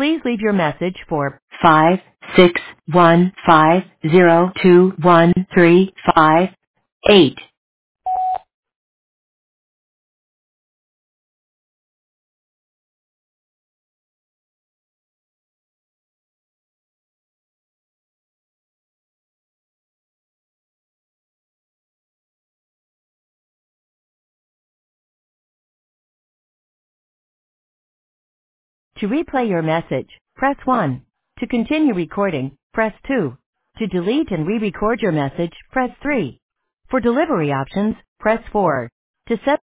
Please leave your message for 561502135. To replay your message, press 1. To continue recording, press 2. To delete and re-record your message, press 3. For delivery options, press 4. To set